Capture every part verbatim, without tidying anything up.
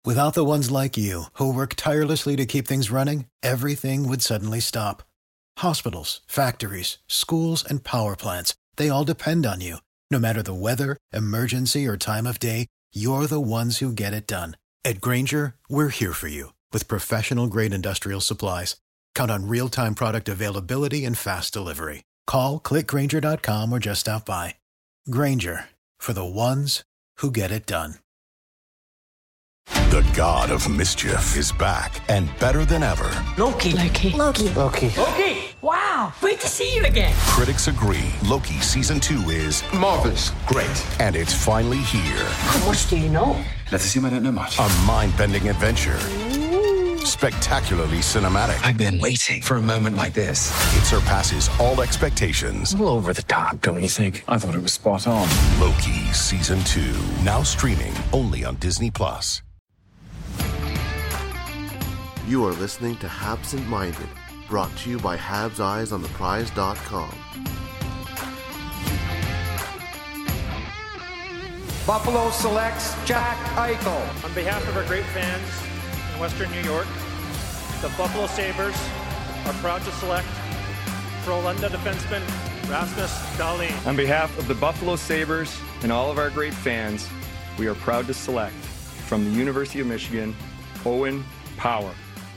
Without the ones like you, who work tirelessly to keep things running, everything would suddenly stop. Hospitals, factories, schools, and power plants, they all depend on you. No matter the weather, emergency, or time of day, you're the ones who get it done. At Grainger, we're here for you with professional-grade industrial supplies. Count on real-time product availability and fast delivery. Call, click Grainger dot com, or just stop by. Grainger, for the ones who get it done. The god of mischief is back and better than ever. Loki. Loki. Loki. Loki. Loki. Wow. Great to see you again. Critics agree Loki season two is marvelous. Great. And it's finally here. How much do you know? Let's assume I don't know much. A mind-bending adventure. Ooh. Spectacularly cinematic. I've been waiting for a moment like this. It surpasses all expectations. A little over the top, don't you think? I thought it was spot on. Loki season two. Now streaming only on Disney Plus. You are listening to Habsent Minded, brought to you by Habs Eyes on the Prize dot com. Buffalo selects Jack Eichel. On behalf of our great fans in Western New York, the Buffalo Sabres are proud to select Frölunda defenseman Rasmus Dahlin. On behalf of the Buffalo Sabres and all of our great fans, we are proud to select from the University of Michigan, Owen Power.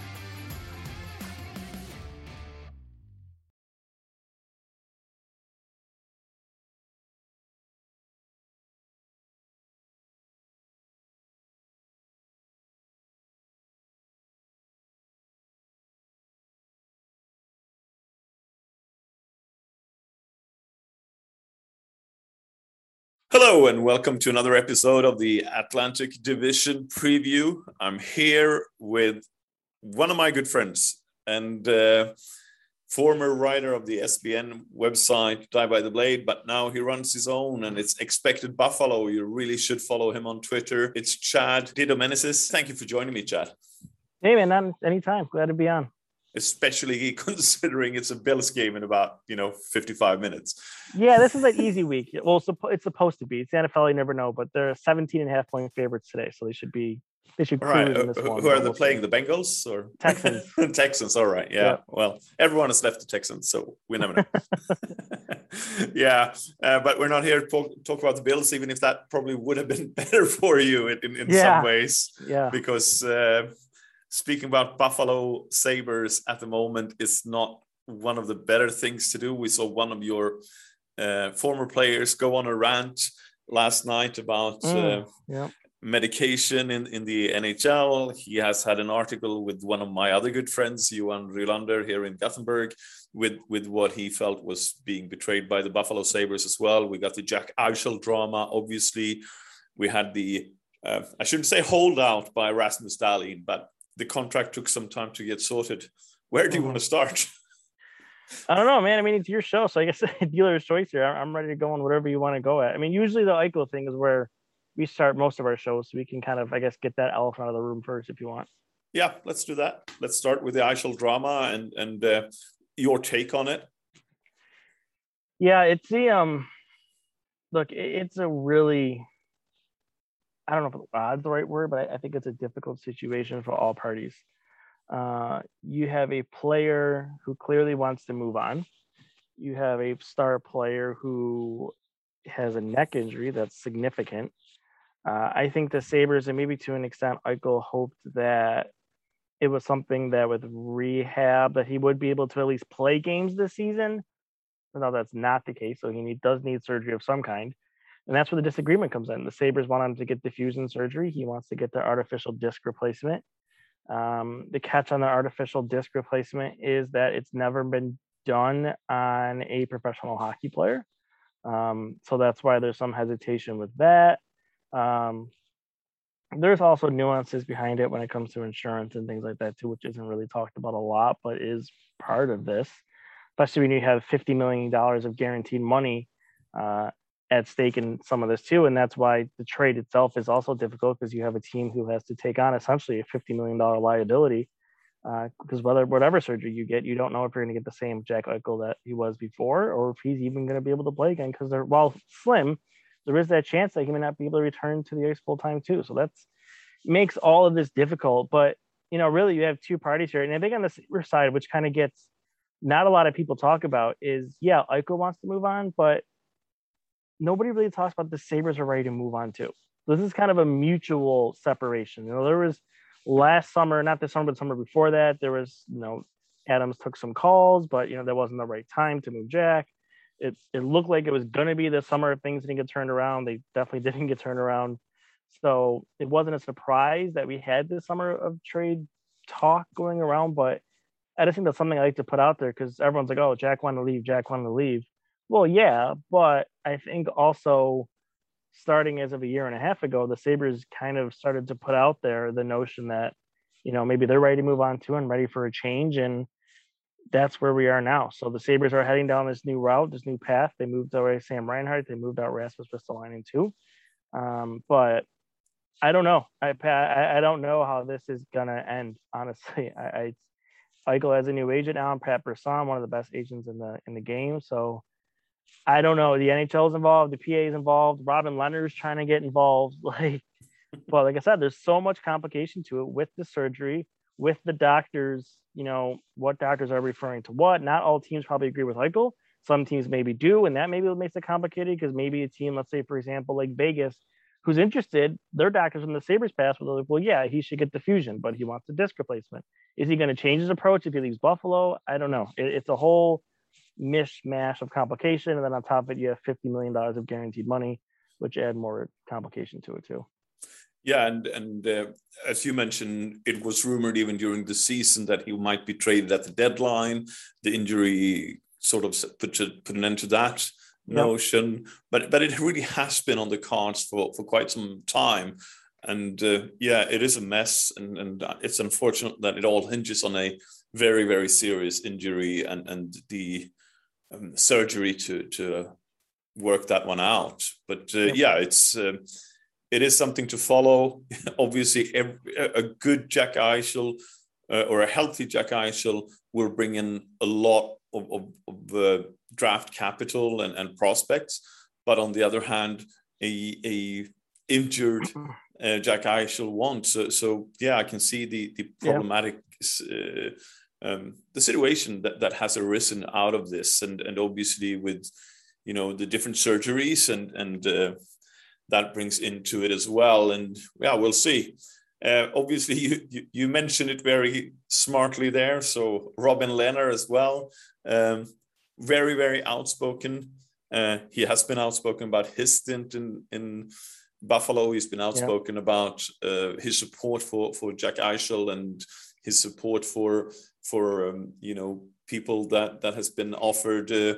Hello and welcome to another episode of the Atlantic Division Preview. I'm here with one of my good friends and uh, former writer of the S B N website, Die by the Blade, but now he runs his own and it's Expected Buffalo. You really should follow him on Twitter. It's Chad Didomenesis. Thank you for joining me, Chad. Hey man, anytime. Glad to be on. Especially considering it's a Bills game in about, you know, fifty-five minutes. Yeah, this is an easy week. Well, it's supposed to be. It's the N F L, you never know, but they're seventeen and a half point favorites today, so they should be, they should cruise right. in this Who one. Who are they playing, the Bengals or? Texans. Texans, all right, yeah. yeah. Well, everyone has left the Texans, so we never know. yeah, uh, but we're not here to talk, talk about the Bills, even if that probably would have been better for you in, in, in yeah. some ways. Yeah. Because... Uh, Speaking about Buffalo Sabres at the moment is not one of the better things to do. We saw one of your uh, former players go on a rant last night about mm, uh, yeah. medication in, in the N H L. He has had an article with one of my other good friends, Johan Rylander, here in Gothenburg, with, with what he felt was being betrayed by the Buffalo Sabres as well. We got the Jack Eichel drama, obviously. We had the, uh, I shouldn't say holdout by Rasmus Dahlin, but the contract took some time to get sorted. Where do you want to start? I don't know, man. I mean, it's your show, so I guess dealer's choice here. I'm ready to go on whatever you want to go at. I mean, usually the Eichel thing is where we start most of our shows, so we can kind of, I guess, get that elephant out of the room first if you want. Yeah, let's do that. Let's start with the Eichel drama and and uh, your take on it. Yeah, it's the um. Look, it's a really. I don't know if odd's the right word, but I, I think it's a difficult situation for all parties. Uh, you have a player who clearly wants to move on. You have a star player who has a neck injury that's significant. Uh, I think the Sabres, and maybe to an extent, Eichel hoped that it was something that with rehab that he would be able to at least play games this season. No, that's not the case. So he need, does need surgery of some kind. And that's where the disagreement comes in. The Sabres want him to get diffusion surgery. He wants to get the artificial disc replacement. Um, the catch on the artificial disc replacement is that it's never been done on a professional hockey player. Um, so that's why there's some hesitation with that. Um, there's also nuances behind it when it comes to insurance and things like that too, which isn't really talked about a lot, but is part of this, especially when you have fifty million dollars of guaranteed money uh, at stake in some of this too. And that's why the trade itself is also difficult, because you have a team who has to take on essentially a fifty million dollars liability, uh, because whether whatever surgery you get, you don't know if you're going to get the same Jack Eichel that he was before, or if he's even going to be able to play again, because they're, while slim, there is that chance that he may not be able to return to the ice full time too. So that's, makes all of this difficult. But, you know, really you have two parties here. And I think on the Sabres side, which kind of gets not a lot of people talk about is, yeah, Eichel wants to move on, but nobody really talks about the Sabres are ready to move on too. This is kind of a mutual separation. You know, there was last summer, not this summer, but the summer before that, there was, you know, Adams took some calls, but, you know, that wasn't the right time to move Jack. It, it looked like it was going to be this summer if things didn't get turned around. They definitely didn't get turned around. So it wasn't a surprise that we had this summer of trade talk going around, but I just think that's something I like to put out there because everyone's like, oh, Jack wanted to leave, Jack wanted to leave. Well, yeah, but I think also starting as of a year and a half ago, the Sabres kind of started to put out there the notion that, you know, maybe they're ready to move on too and ready for a change. And that's where we are now. So the Sabres are heading down this new route, this new path. They moved away Sam Reinhart. They moved out Rasmus Ristolainen too. Um, but I don't know. I, I I don't know how this is going to end, honestly. I, I Eichel has a new agent now, Pat Brisson, one of the best agents in the in the game. So I don't know. The N H L is involved. The P A is involved. Robin Leonard's trying to get involved. Like, but like I said, there's so much complication to it with the surgery, with the doctors. You know, what doctors are referring to what. Not all teams probably agree with Eichel. Some teams maybe do, and that maybe makes it complicated because maybe a team, let's say, for example, like Vegas, who's interested, their doctors in the Sabres pass were like, well, yeah, he should get the fusion, but he wants a disc replacement. Is he going to change his approach if he leaves Buffalo? I don't know. It, it's a whole mishmash of complication. And then on top of it, you have fifty million dollars of guaranteed money, which add more complication to it too. Yeah, and and uh, as you mentioned, it was rumored even during the season that he might be traded at the deadline. The injury sort of put, a, put an end to that notion, yep. but but it really has been on the cards for, for quite some time. And uh, yeah, it is a mess, and, and it's unfortunate that it all hinges on a very, very serious injury and, and the um, surgery to, to uh, work that one out. But uh, yep. yeah, it's... Uh, It is something to follow. Obviously, every, a good Jack Eichel uh, or a healthy Jack Eichel will bring in a lot of, of, of uh, draft capital and, and prospects. But on the other hand, a, a injured uh, Jack Eichel won't. So, so yeah, I can see the the problematic uh, um, the situation that, that has arisen out of this, and and obviously with you know the different surgeries and and. Uh, that brings into it as well. And yeah, we'll see. Uh, obviously, you, you you mentioned it very smartly there. So Robin Lehner as well, um, very, very outspoken. Uh, he has been outspoken about his stint in, in Buffalo. He's been outspoken yeah. about uh, his support for, for Jack Eichel and his support for, for um, you know, people that, that has been offered uh,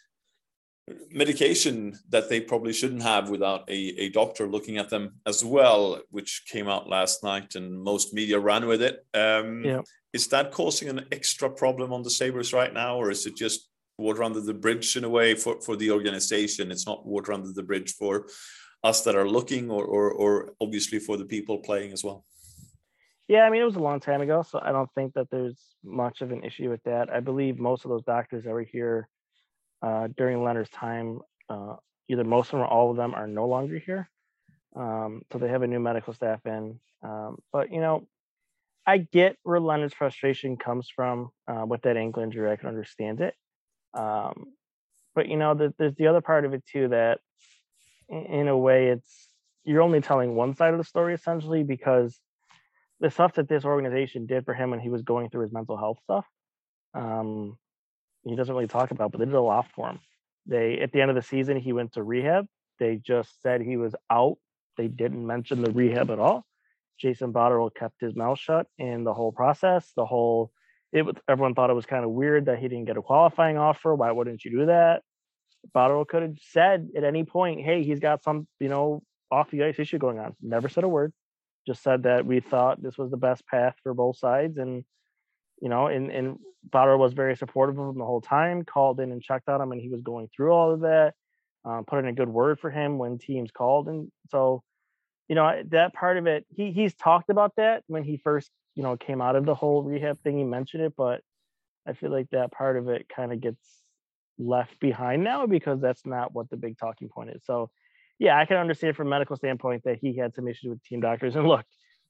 medication that they probably shouldn't have without a, a doctor looking at them as well, which came out last night and most media ran with it. Um, yeah. Is that causing an extra problem on the Sabres right now, or is it just water under the bridge in a way for, for the organization? It's not water under the bridge for us that are looking or, or, or obviously for the people playing as well. Yeah, I mean, it was a long time ago, so I don't think that there's much of an issue with that. I believe most of those doctors that were here Uh, during Leonard's time, uh, either most of them or all of them are no longer here. Um, so they have a new medical staff in. Um, but, you know, I get where Leonard's frustration comes from uh, with that ankle injury. I can understand it. Um, but, you know, the, there's the other part of it, too, that in, in a way it's you're only telling one side of the story, essentially, because the stuff that this organization did for him when he was going through his mental health stuff, um, he doesn't really talk about, but they did a lot for him. They, at the end of the season, he went to rehab. They just said he was out. They didn't mention the rehab at all. Jason Botterill kept his mouth shut in the whole process. The whole, it was, everyone thought it was kind of weird that he didn't get a qualifying offer. Why wouldn't you do that? Botterill could have said at any point, hey, he's got some, you know, off the ice issue going on. Never said a word. Just said that we thought this was the best path for both sides. And, you know, and, and Botterill was very supportive of him the whole time, called in and checked on him, and he was going through all of that, um, put in a good word for him when teams called. And so, you know, that part of it, he he's talked about that when he first, you know, came out of the whole rehab thing. He mentioned it, but I feel like that part of it kind of gets left behind now because that's not what the big talking point is. So, yeah, I can understand from a medical standpoint that he had some issues with team doctors. And look,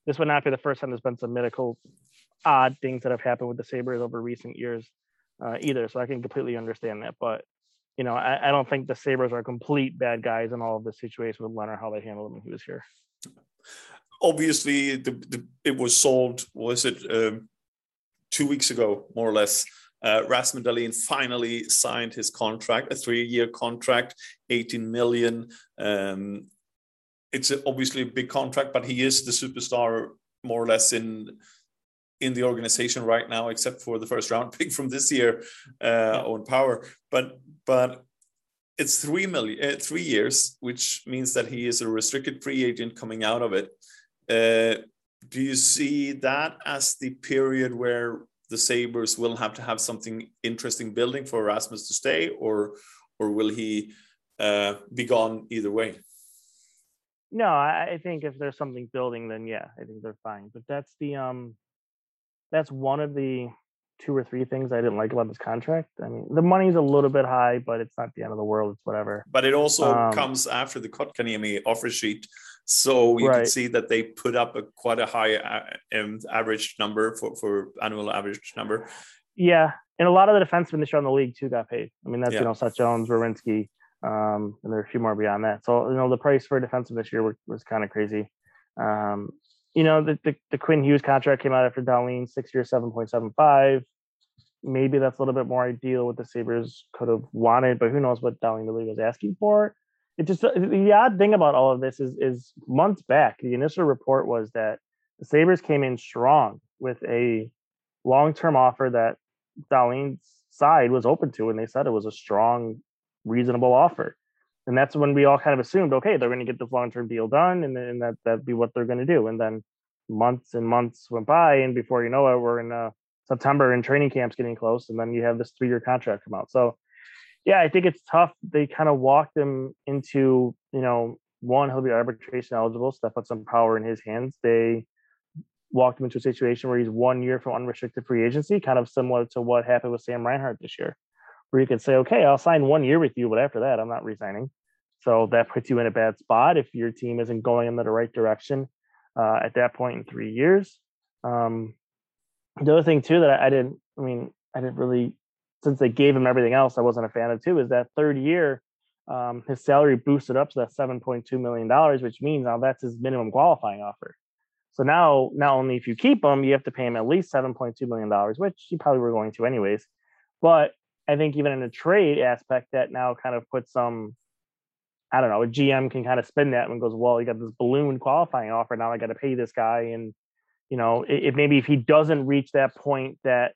this would not be the first time there's been some medical odd things that have happened with the Sabres over recent years uh, either. So I can completely understand that. But, you know, I, I don't think the Sabres are complete bad guys in all of this situation with Leonard, how they handled him when he was here. Obviously, the, the, it was sold, was it um, two weeks ago, more or less. Uh, Rasmus Dahlin finally signed his contract, a three-year contract, eighteen million. Um, it's obviously a big contract, but he is the superstar more or less in in the organization right now, except for the first round pick from this year, uh, Owen Power. But but it's three million, uh, three years, which means that he is a restricted free agent coming out of it. Uh, do you see that as the period where the Sabres will have to have something interesting building for Rasmus to stay, or or will he uh, be gone either way? No, I think if there's something building, then yeah, I think they're fine. But that's the um, that's one of the two or three things I didn't like about this contract. I mean, the money's a little bit high, but it's not the end of the world. It's whatever. But it also um, comes after the Kotkaniemi offer sheet. So you right. can see that they put up a quite a high um, average number for, for annual average number. Yeah. And a lot of the defensemen this year in the league too got paid. I mean, that's, yeah. you know, Seth Jones, Werenski, um, and there are a few more beyond that. So, you know, the price for a defenseman this year was, was kind of crazy. Um, you know, the, the, the Quinn Hughes contract came out after Dahlin, six years, seven point seven five. Maybe that's a little bit more ideal what the Sabres could have wanted, but who knows what Dahlin really was asking for. It just, the odd thing about all of this is, is months back, the initial report was that the Sabres came in strong with a long-term offer that Dahlin's side was open to, and they said it was a strong, reasonable offer. And that's when we all kind of assumed, okay, they're going to get this long-term deal done, and then that, that'd be what they're going to do. And then months and months went by, and before you know it, we're in uh, September and training camp's getting close, and then you have this three-year contract come out. So, yeah, I think it's tough. They kind of walked him into, you know, one, he'll be arbitration eligible, so that puts some power in his hands. They walked him into a situation where he's one year from unrestricted free agency, kind of similar to what happened with Sam Reinhart this year, where you could say, okay, I'll sign one year with you, but after that, I'm not re-signing. So that puts you in a bad spot if your team isn't going in the right direction uh, at that point in three years. Um, the other thing, too, that I, I didn't, I mean, I didn't really, since they gave him everything else I wasn't a fan of too, is that third year, um, his salary boosted up to that seven point two million dollars, which means now that's his minimum qualifying offer. So now, not only if you keep him, you have to pay him at least seven point two million dollars, which you probably were going to anyways. But I think even in a trade aspect, that now kind of puts some, I don't know, a G M can kind of spin that and goes, well, you got this balloon qualifying offer. Now I got to pay this guy. And, you know, if maybe if he doesn't reach that point that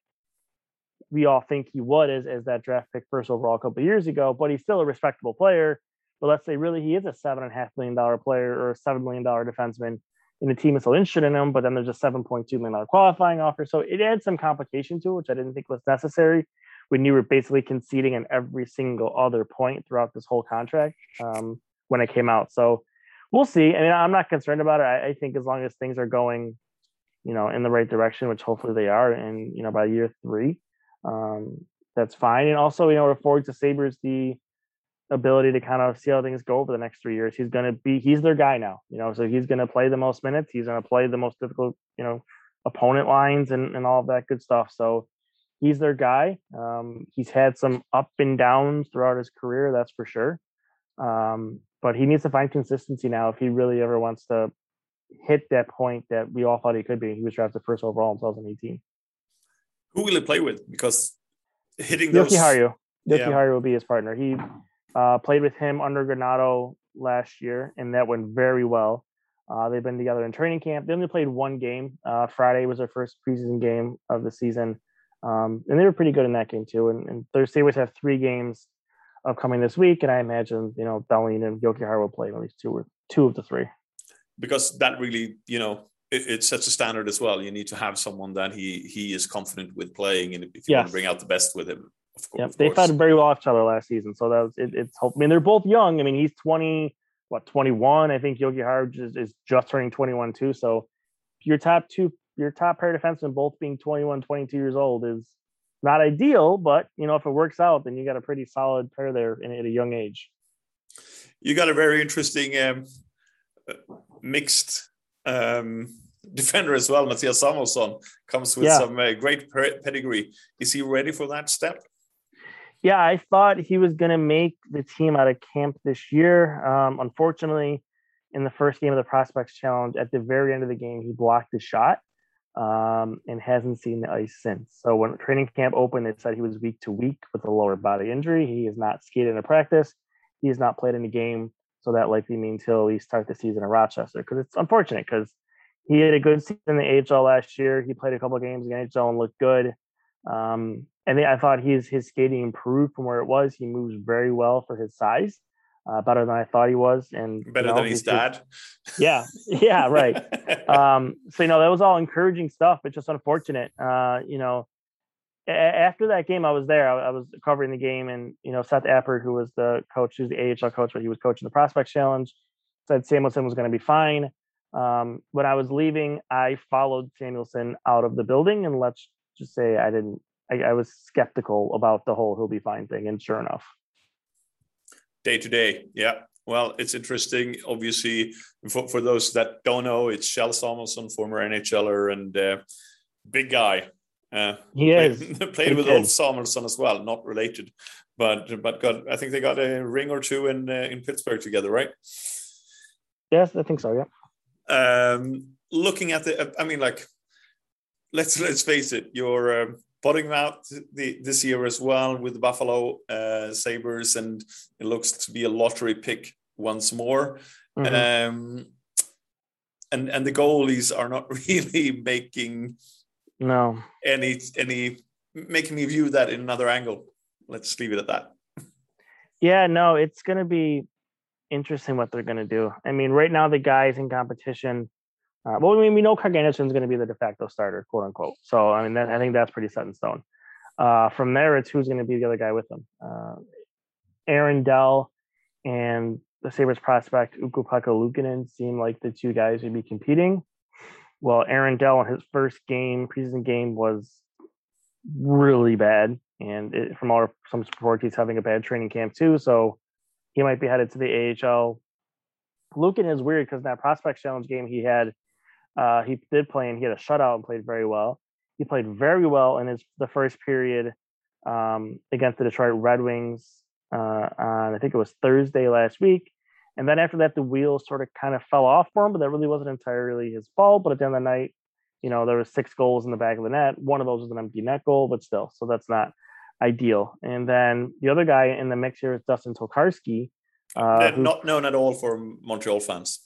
we all think he would as, as that draft pick first overall a couple of years ago, but he's still a respectable player. But let's say really he is a seven and a half million dollar player or a seven million dollar defenseman, and the team is still interested in him, but then there's a seven point two million dollar qualifying offer. So it adds some complication to it, which I didn't think was necessary when you were basically conceding in every single other point throughout this whole contract um, when it came out. So we'll see. I mean, I'm not concerned about it. I, I think as long as things are going, you know, in the right direction, which hopefully they are, and, you know, by year three, um, that's fine. And also, you know, it affords the Sabres the ability to kind of see how things go over the next three years. He's going to be, he's their guy now, you know, so he's going to play the most minutes. He's going to play the most difficult, you know, opponent lines and, and all of that good stuff. So he's their guy. Um, he's had some up and downs throughout his career, that's for sure. Um, but he needs to find consistency now if he really ever wants to hit that point that we all thought he could be. He was drafted first overall in twenty eighteen. Who will he play with? Because hitting those... Jokiharju. Yeah. Jokiharju will be his partner. He uh, played with him under Granato last year, and that went very well. Uh, they've been together in training camp. They only played one game. Uh, Friday was their first preseason game of the season. Um, and they were pretty good in that game too. And, and their Sabres have three games upcoming this week, and I imagine, you know, Dahlin and Jokiharju will play at least two or two of the three. Because that really, you know, it, it sets a standard as well. You need to have someone that he he is confident with playing, and if you yes. want to bring out the best with him, of course. Yep. They fought very well off each other last season, so that was it, it's hope. I mean, they're both young. I mean, he's twenty, what twenty-one? I think Jokiharju is, is just turning twenty-one too. So your top two, your top pair of defensemen both being twenty-one, twenty-two years old is not ideal, but you know, if it works out, then you got a pretty solid pair there in, at a young age. You got a very interesting um, mixed um, defender as well, Matthias Samuelsson, comes with yeah. some uh, great pedigree. Is he ready for that step? Yeah, I thought he was going to make the team out of camp this year. Um, unfortunately, in the first game of the Prospects Challenge, at the very end of the game, he blocked the shot um, and hasn't seen the ice since. So when training camp opened, it said he was week to week with a lower body injury. He has not skated in a practice. He has not played in a game. So that likely means he'll at least start the season in Rochester, because it's unfortunate because he had a good season in the A H L last year. He played a couple of games in the N H L and looked good. Um, and I thought his his skating improved from where it was. He moves very well for his size, uh, better than I thought he was. And better you know, than his dad. Yeah, yeah, right. um, so you know that was all encouraging stuff. It's just unfortunate. Uh, you know, a- after that game, I was there. I, I was covering the game, and you know, Seth Appert, who was the coach, who's the A H L coach, but he was coaching the Prospects Challenge, said Samuelsson was going to be fine. Um, when I was leaving, I followed Samuelsson out of the building, and let's just say I didn't. I, I was skeptical about the whole "he'll be fine" thing, and sure enough, day to day, yeah. Well, it's interesting. Obviously, for, for those that don't know, it's Kjell Samuelsson, former N H L er and uh, big guy. Uh, he is played, played with Ulf Samuelsson as well, not related, but but got I think they got a ring or two in uh, in Pittsburgh together, right? Yes, I think so. Yeah. Um, looking at the, I mean, like, let's let's face it, you're uh, bottoming out the, this year as well with the Buffalo uh, Sabres, and it looks to be a lottery pick once more. Mm-hmm. Um, and and the goalies are not really making no any any making me view that in another angle. Let's leave it at that. Yeah, no, it's going to be interesting what they're going to do. I mean, right now the guys in competition. Uh, well, I mean, we know Craig Anderson is going to be the de facto starter, quote unquote. So, I mean, that, I think that's pretty set in stone. Uh, from there, it's who's going to be the other guy with them. Uh, Aaron Dell and the Sabres prospect Ukko-Pekka Luukkonen seem like the two guys who'd be competing. Well, Aaron Dell in his first game, preseason game, was really bad, and it, from all some reports, he's having a bad training camp too. So he might be headed to the A H L. Luukkonen is weird because in that Prospects Challenge game he had. Uh, he did play, and he had a shutout and played very well. He played very well in his the first period um, against the Detroit Red Wings uh, on, I think it was Thursday last week. And then after that, the wheels sort of kind of fell off for him, but that really wasn't entirely his fault. But at the end of the night, you know, there was six goals in the back of the net. One of those was an empty net goal, but still, so that's not ideal. And then the other guy in the mix here is Dustin Tokarski. Uh, not known at all for Montreal fans.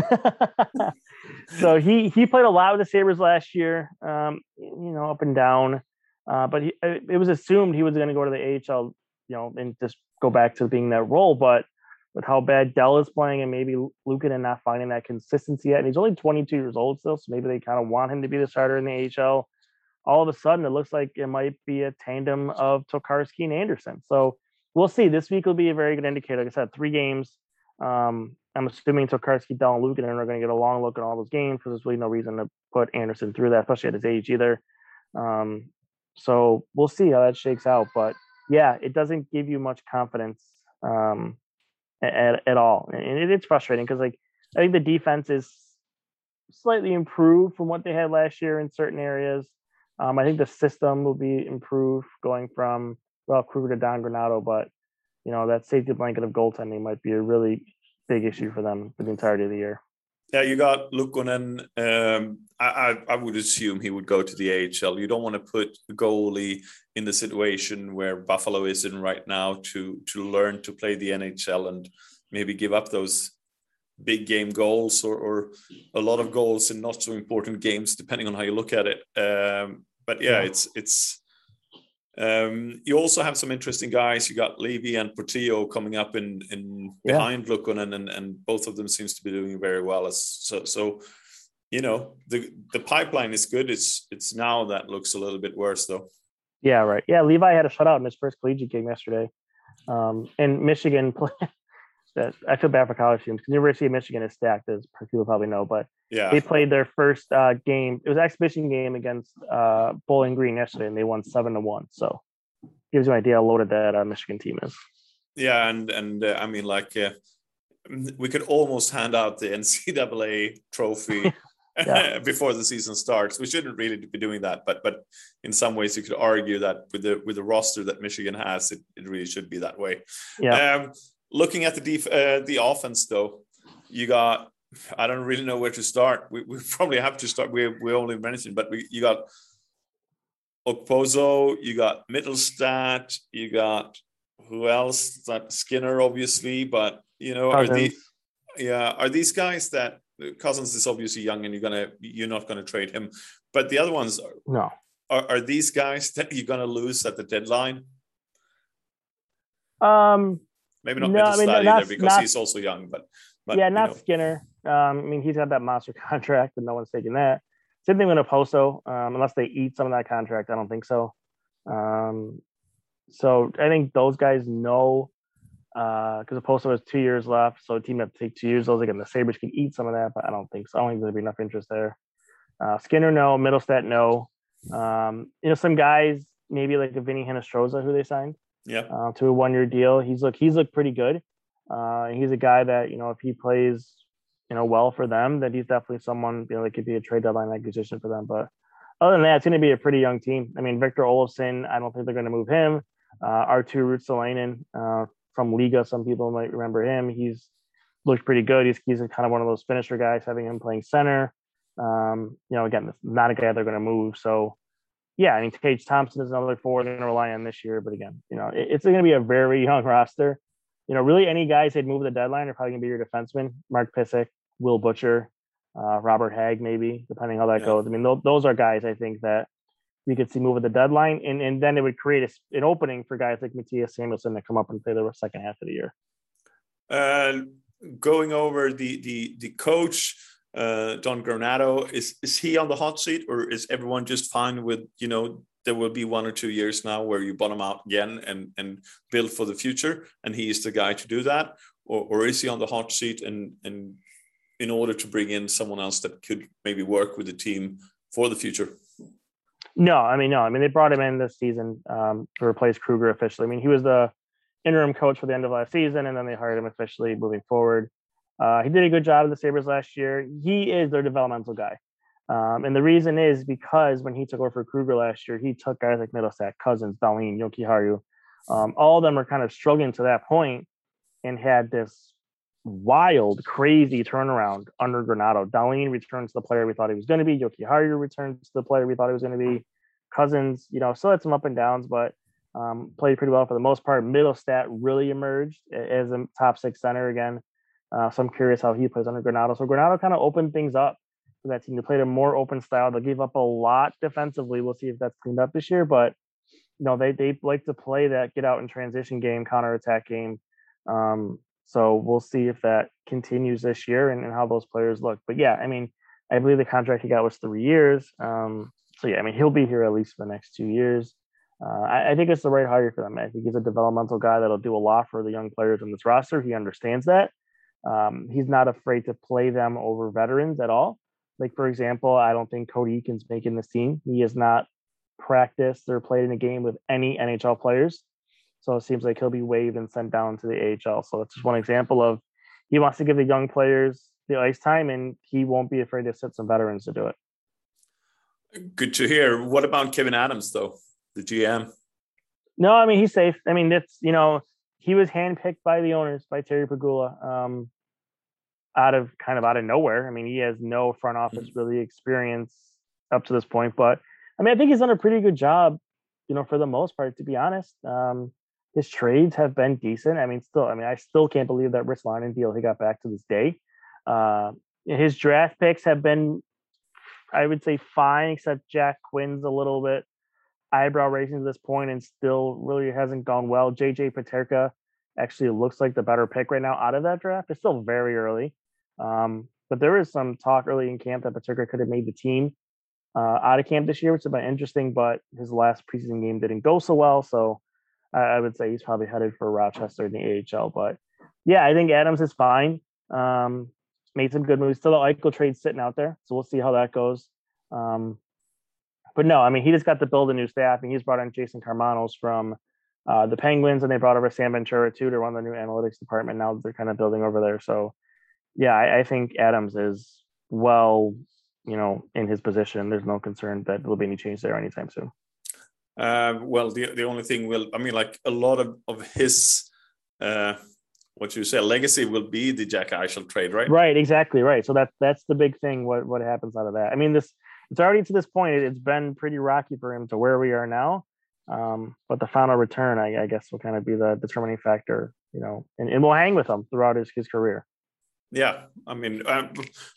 So he he played a lot with the Sabres last year, um, you know, up and down. Uh, but he, it was assumed he was going to go to the A H L, you know, and just go back to being that role. But with how bad Dell is playing, and maybe Luukkonen not finding that consistency yet, and he's only twenty-two years old still, so maybe they kind of want him to be the starter in the A H L. All of a sudden, it looks like it might be a tandem of Tokarski and Anderson. So we'll see. This week will be a very good indicator. Like I said, three games. Um, I'm assuming Tokarski, Dell, and Luukkonen are going to get a long look at all those games, because there's really no reason to put Anderson through that, especially at his age either. Um, so we'll see how that shakes out. But yeah, it doesn't give you much confidence um, at, at all. And it, it's frustrating because, like, I think the defense is slightly improved from what they had last year in certain areas. Um, I think the system will be improved going from Ralph Kruger to Don Granato, but you know, that safety blanket of goaltending might be a really big issue for them for the entirety of the year. Yeah, you got Luukkonen. Um, I, I, I would assume he would go to the A H L. You don't want to put a goalie in the situation where Buffalo is in right now to to learn to play the N H L and maybe give up those big game goals or, or a lot of goals in not so important games, depending on how you look at it. Um, but yeah, yeah, it's it's. Um, you also have some interesting guys. You got Levy and Portillo coming up in, in yeah. behind Luukkonen, and, and both of them seems to be doing very well. As so, so you know, the the pipeline is good. It's it's now that looks a little bit worse though. Yeah, right. Yeah, Levi had a shutout in his first collegiate game yesterday. Um, and Michigan, that I feel bad for college teams because the University of Michigan is stacked, as people probably know. But yeah, they played their first uh, game. It was an exhibition game against uh, Bowling Green yesterday, and they won seven to one. So gives you an idea how loaded that uh, Michigan team is. Yeah, and and uh, I mean, like uh, we could almost hand out the N C double A trophy yeah. before the season starts. We shouldn't really be doing that, but but in some ways you could argue that with the with the roster that Michigan has, it, it really should be that way. Yeah. Um, looking at the def- uh, the offense, though, you got. I don't really know where to start. We, we probably have to start. We we only mentioned, but we you got Okposo, you got Mittelstadt, you got who else? That Skinner, obviously, but you know, Cousins. are the yeah, are these guys that Cousins is obviously young and you're gonna you're not gonna trade him, but the other ones no are, are these guys that you're gonna lose at the deadline? Um, maybe not no, Mittelstadt I mean, either not, because not, he's also young, but, but yeah, not you know. Skinner. Um, I mean, he's got that monster contract and no one's taking that. Same thing with Okposo, um, unless they eat some of that contract. I don't think so. Um, so I think those guys know because uh, Okposo has two years left, so a team have to take two years. Those again, the Sabres can eat some of that, but I don't think so. I don't think there'll be enough interest there. Uh, Skinner, no. Mittelstadt, no. Um, you know, some guys maybe like a Vinny Hinostroza who they signed, yeah, uh, to a one-year deal. He's look he's looked pretty good. Uh, he's a guy that, you know, if he plays, you know, well for them, that he's definitely someone, you know, that could be a trade deadline acquisition for them. But other than that, it's going to be a pretty young team. I mean, Victor Olofsson, I don't think they're going to move him. Uh, Arttu Ruotsalainen, uh from Liga, some people might remember him. He's looked pretty good. He's he's kind of one of those finisher guys, having him playing center. Um, you know, again, not a guy they're going to move. So, yeah, I mean, Tage Thompson is another forward they're going to rely on this year. But again, you know, it, it's going to be a very young roster. You know, really any guys they'd move at the deadline are probably going to be your defensemen. Mark Pysyk, Will Butcher, uh, Robert Hagg, maybe, depending how that yeah. goes. I mean, th- those are guys I think that we could see move at the deadline. And, and then it would create a, an opening for guys like Matthias Samuelsson to come up and play the second half of the year. Uh, going over the the the coach, uh, Don Granato, is is he on the hot seat, or is everyone just fine with, you know, there will be one or two years now where you bottom out again and and build for the future, and he is the guy to do that, or or is he on the hot seat and and in order to bring in someone else that could maybe work with the team for the future? No, I mean, no. I mean, they brought him in this season um, to replace Kruger officially. I mean, he was the interim coach for the end of last season, and then they hired him officially moving forward. Uh, he did a good job of the Sabres last year. He is their developmental guy. Um, and the reason is because when he took over for Kruger last year, he took guys like Mittelstadt, Cousins, Dahlin, Jokiharju. Um, all of them were kind of struggling to that point and had this wild, crazy turnaround under Granato. Dahlin returns to the player we thought he was going to be. Jokiharju returns to the player we thought he was going to be. Cousins, you know, still had some up and downs, but um, played pretty well for the most part. Mittelstadt really emerged as a top six center again. Uh, so I'm curious how he plays under Granato. So Granato kind of opened things up for that team. They played a more open style. They gave up a lot defensively. We'll see if that's cleaned up this year, but you know, they they like to play that get out and transition game, counterattack game. Um, so we'll see if that continues this year and, and how those players look. But yeah, I mean, I believe the contract he got was three years. Um, so yeah, I mean, he'll be here at least for the next two years. Uh, I, I think it's the right hire for them. I think he's a developmental guy that'll do a lot for the young players in this roster. He understands that. Um, he's not afraid to play them over veterans at all. Like, for example, I don't think Cody Eakin's making this team. He has not practiced or played in a game with any N H L players. So it seems like he'll be waived and sent down to the A H L. So it's just one example of he wants to give the young players the ice time, and he won't be afraid to sit some veterans to do it. Good to hear. What about Kevyn Adams, though, the G M? No, I mean, he's safe. I mean, that's, you know, he was handpicked by the owners, by Terry Pegula, um, out of kind of out of nowhere. I mean, he has no front office mm-hmm. really experience up to this point, but I mean, I think he's done a pretty good job, you know, for the most part, to be honest. Um, his trades have been decent. I mean, still, I mean, I still can't believe that Rich Lainen deal he got back to this day. Uh, his draft picks have been, I would say, fine, except Jack Quinn's a little bit eyebrow raising to this point and still really hasn't gone well. J J Peterka actually looks like the better pick right now out of that draft. It's still very early. Um, but there is some talk early in camp that Peterka could have made the team uh, out of camp this year, which has been interesting, but his last preseason game didn't go so well. So I, I would say he's probably headed for Rochester in the A H L. But yeah, I think Adams is fine. Um, made some good moves. Still the Eichel trade sitting out there. So we'll see how that goes. Um, but no, I mean, he just got to build a new staff, and he's brought in Jason Karmanos from uh, the Penguins, and they brought over Sam Ventura too to run the new analytics department. Now they're kind of building over there. So yeah, I, I think Adams is well, you know, in his position. There's no concern that there'll be any change there anytime soon. Uh, well, the the only thing will, I mean, like a lot of, of his, uh, what you say, legacy will be the Jack Eichel trade, right? Right, exactly, right. So that that's the big thing. What what happens out of that? I mean, this it's already to this point. It, it's been pretty rocky for him to where we are now. Um, but the final return, I, I guess, will kind of be the determining factor, you know, and, and we'll hang with him throughout his, his career. Yeah, I mean, um,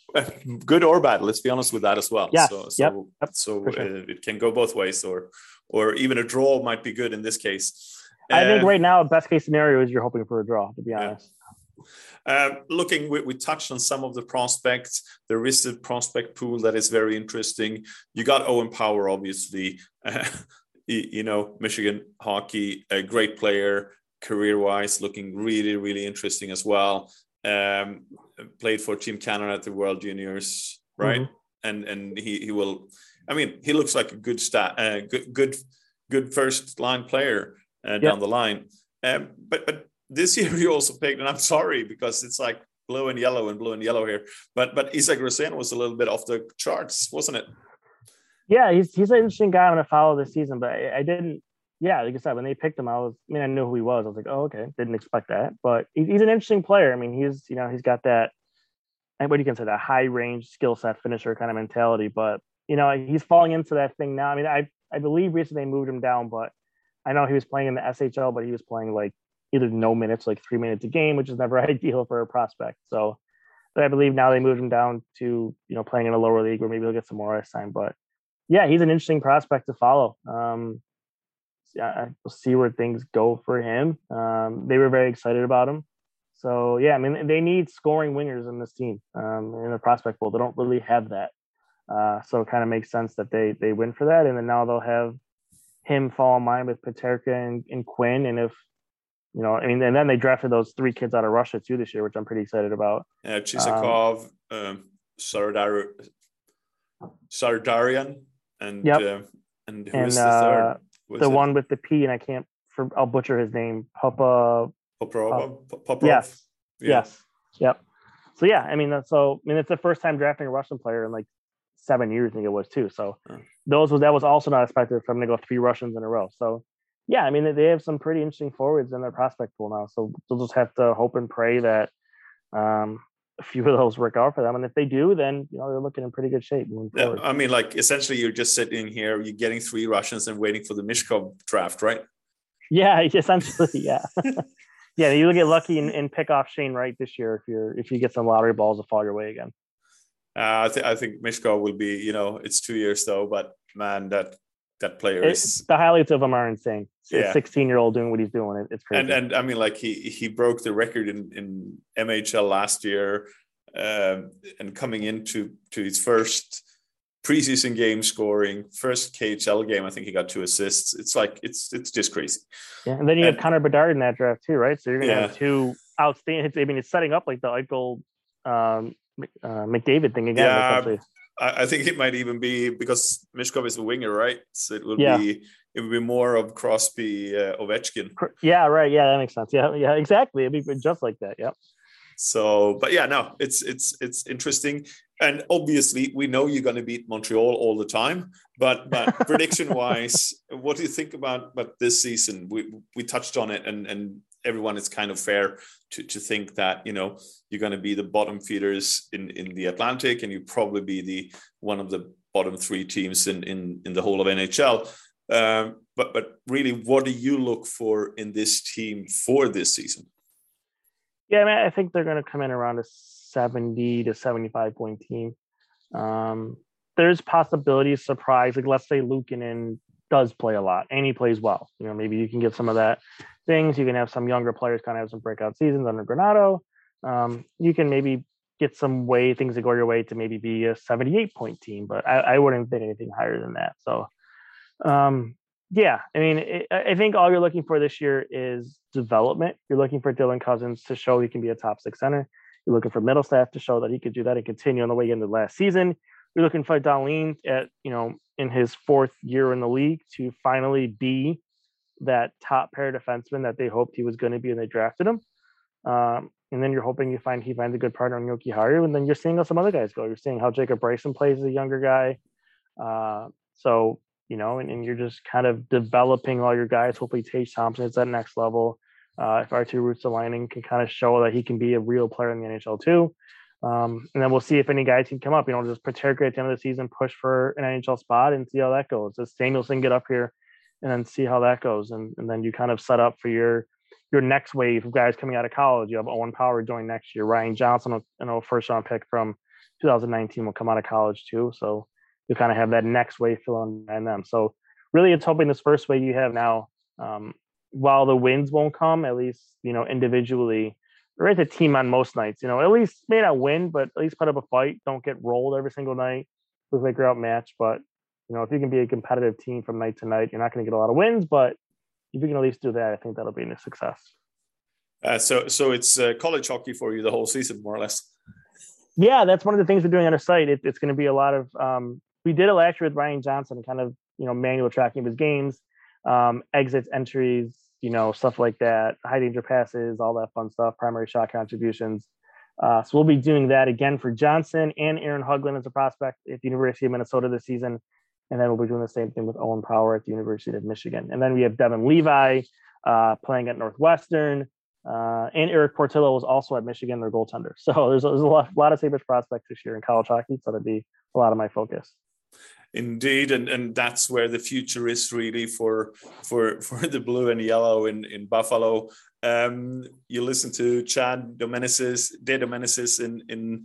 good or bad. Let's be honest with that as well. Yeah. So, so, yep. Yep. so sure. uh, it can go both ways, or, or even a draw might be good in this case. I uh, think right now, best case scenario is you're hoping for a draw. To be honest. Yeah. Uh, looking, we, we touched on some of the prospects. There is a prospect pool that is very interesting. You got Owen Power, obviously. Uh, you, you know, Michigan hockey, a great player, career-wise, looking really, really interesting as well. Um, played for Team Canada at the World Juniors, right? Mm-hmm. And and he he will. I mean, he looks like a good stat, uh, good good good first line player uh, down yep. the line. Um, but but this year he also picked, and I'm sorry because it's like blue and yellow and blue and yellow here. But but Isak Rosén was a little bit off the charts, wasn't it? Yeah, he's he's an interesting guy I'm going to follow this season, but I, I didn't. Yeah, like I said, when they picked him, I was, I mean, I knew who he was. I was like, oh, okay, didn't expect that. But he's an interesting player. I mean, he's, you know, he's got that, what do you consider, that high range skill set finisher kind of mentality. But, you know, he's falling into that thing now. I mean, I I believe recently they moved him down, but I know he was playing in the S H L, but he was playing like either no minutes, like three minutes a game, which is never ideal for a prospect. So, but I believe now they moved him down to, you know, playing in a lower league where maybe he'll get some more ice time. But yeah, he's an interesting prospect to follow. Um, Yeah, we'll see where things go for him. Um, they were very excited about him. So, yeah, I mean, they need scoring wingers in this team um, in the prospect pool. They don't really have that. Uh, so it kind of makes sense that they they win for that. And then now they'll have him fall in line with Peterka and, and Quinn. And if, you know, I mean, and then they drafted those three kids out of Russia too this year, which I'm pretty excited about. Yeah, Chisakov, um, um, Sardar, Sardarian, and, yep. uh, and who and, is the third? Uh, the it? one with the P, and I can't. For, I'll butcher his name. Papa. Poprov. Poprov. Yes. Yeah. Yes. Yep. So yeah, I mean, that's so. I mean, it's the first time drafting a Russian player in like seven years. I think it was too. So oh. those was that was also not expected for them to go three Russians in a row. So yeah, I mean, they have some pretty interesting forwards in their prospect pool now. So they'll just have to hope and pray that um, a few of those work out for them. And if they do, then you know they're looking in pretty good shape moving forward. Yeah, I mean, like essentially, you're just sitting here, you're getting three Russians and waiting for the Mishkov draft, right? Yeah, essentially, yeah, yeah. You get lucky and, and pick off Shane Wright this year if you're if you get some lottery balls to fall your way again. Uh, I, th- I think Mishkov will be, you know, it's two years though, but man, that that player it, is the highlights of him are insane. Yeah. A sixteen year old doing what he's doing, it, it's crazy. And and I mean, like he he broke the record in, in M H L last year, um, and coming into to his first preseason game, scoring first K H L game, I think he got two assists. It's like it's it's just crazy. Yeah, and then you and, have Connor Bedard in that draft too, right? So you're gonna yeah. have two outstanding. I mean, it's setting up like the Eichel um, uh, McDavid thing again. Yeah, I, I think it might even be because Mishkov is a winger, right? So it will yeah. be it will be more of Crosby, uh, Ovechkin. Yeah, right. Yeah, that makes sense. Yeah, yeah, exactly. It'd be just like that. Yeah. So, but yeah, no, it's it's it's interesting, and obviously we know you're going to beat Montreal all the time. But but prediction wise, what do you think about about this season? We we touched on it, and and everyone is kind of fair to to think that you know you're going to be the bottom feeders in in the Atlantic, and you probably be the one of the bottom three teams in in in the whole of N H L. Um, but but really, what do you look for in this team for this season? Yeah, I mean, I think they're going to come in around a seventy to seventy-five point team. Um, there's possibilities, surprise. Like, let's say Luukkonen does play a lot and he plays well. You know, maybe you can get some of that things. You can have some younger players kind of have some breakout seasons under Granato. Um, you can maybe get some way things that go your way to maybe be a seventy-eight point team, but I, I wouldn't think anything higher than that. So, um, yeah, I mean, it, I think all you're looking for this year is development. You're looking for Dylan Cozens to show he can be a top six center. You're looking for Middlestaff to show that he could do that and continue on the way into the last season. You're looking for Dahlin at, you know, in his fourth year in the league to finally be that top pair defenseman that they hoped he was going to be when they drafted him. Um, and then you're hoping you find he finds a good partner in Yoki Haru, and then you're seeing how some other guys go. You're seeing how Jacob Bryson plays as a younger guy. Uh, so, you know, and, and you're just kind of developing all your guys. Hopefully Tage Thompson is at next level. Uh, if Artur Ruotsalainen can kind of show that he can be a real player in the N H L too. Um, and then we'll see if any guys can come up, you know, just Paterka at the end of the season, push for an N H L spot and see how that goes. Does Samuelson get up here and then see how that goes? And, and then you kind of set up for your, your next wave of guys coming out of college. You have Owen Power join next year. Ryan Johnson, you know, first round pick from two thousand nineteen will come out of college too. So you kind of have that next wave filling in them. So really it's hoping this first wave you have now, um, while the wins won't come, at least, you know, individually, or as a team on most nights, you know, at least may not win, but at least put up a fight. Don't get rolled every single night. Look like you're outmatched. But, you know, if you can be a competitive team from night to night, you're not going to get a lot of wins, but if you can at least do that, I think that'll be a success. Uh, so so it's uh, college hockey for you the whole season, more or less. Yeah, that's one of the things we're doing on our site. It, it's going to be a lot of, um, we did it last year with Ryan Johnson, kind of, you know, manual tracking of his games, um, exits, entries, you know, stuff like that, high danger passes, all that fun stuff, primary shot contributions. Uh, so we'll be doing that again for Johnson and Aaron Huglen as a prospect at the University of Minnesota this season. And then we'll be doing the same thing with Owen Power at the University of Michigan. And then we have Devin Levi uh, playing at Northwestern. Uh, and Eric Portillo was also at Michigan, their goaltender. So there's, there's a lot, a lot of Sabres prospects this year in college hockey. So that'd be a lot of my focus. Indeed, and, and that's where the future is really for for for the blue and yellow in, in Buffalo. Um, you listen to Chad Domenicis, De Domenicis in in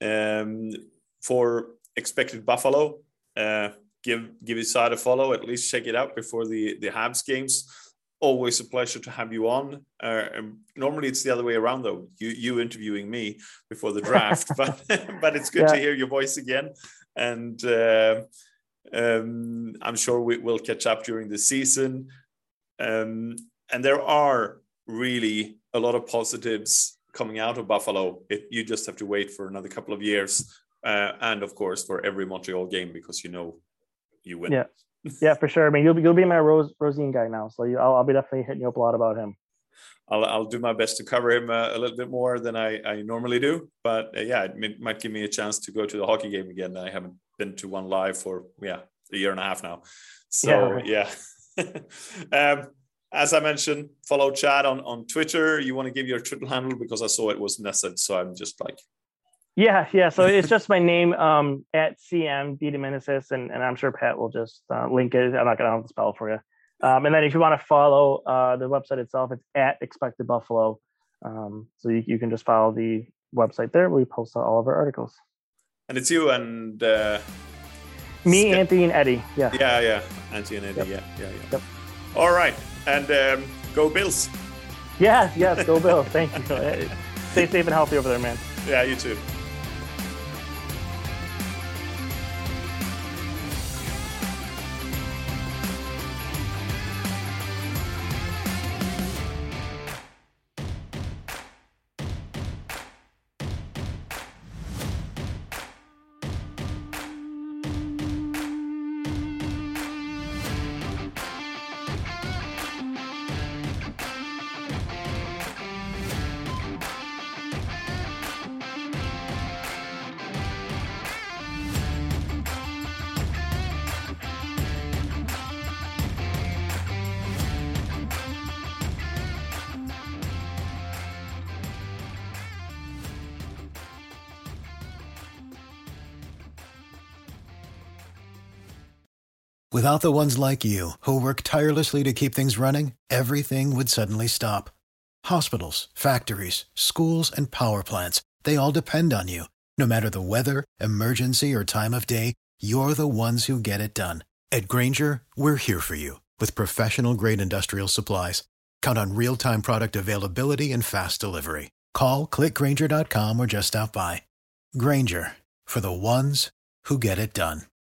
um, for Expected Buffalo. Uh, give give his side a follow. At least check it out before the the Habs games. Always a pleasure to have you on. Uh, normally it's the other way around though. You you interviewing me before the draft, but but it's good yeah. to hear your voice again. And uh, um, I'm sure we will catch up during the season. Um, and there are really a lot of positives coming out of Buffalo. It, you just have to wait for another couple of years. Uh, and of course, for every Montreal game, because you know you win. Yeah, yeah, for sure. I mean, you'll be, you'll be my Rose, Rosine guy now. So you, I'll, I'll be definitely hitting you up a lot about him. I'll, I'll do my best to cover him uh, a little bit more than I, I normally do. But uh, yeah, it might give me a chance to go to the hockey game again. I haven't been to one live for, yeah, a year and a half now. So, yeah. yeah. um, as I mentioned, follow Chad on, on Twitter. You want to give your Twitter handle because I saw it was nested. So I'm just like. Yeah, yeah. So it's just my name um, at C M D Domenicis, and, and I'm sure Pat will just uh, link it. I'm not going to have to spell it for you. Um, and then if you want to follow uh, the website itself, it's at Expected Buffalo. Um, so you, you can just follow the website there. We post all of our articles. And it's you and... Uh, Me, Sc- Anthony, and Eddie. Yeah. Yeah, yeah. Anthony and Eddie. Yep. Yeah, yeah, yeah. Yep. All right. And um, go Bills. Yeah, yes, go Bills. Thank you. Stay safe and healthy over there, man. Yeah, you too. Without the ones like you, who work tirelessly to keep things running, everything would suddenly stop. Hospitals, factories, schools, and power plants, they all depend on you. No matter the weather, emergency, or time of day, you're the ones who get it done. At Grainger, we're here for you with professional-grade industrial supplies. Count on real-time product availability and fast delivery. Call, click Grainger dot com, or just stop by. Grainger, for the ones who get it done.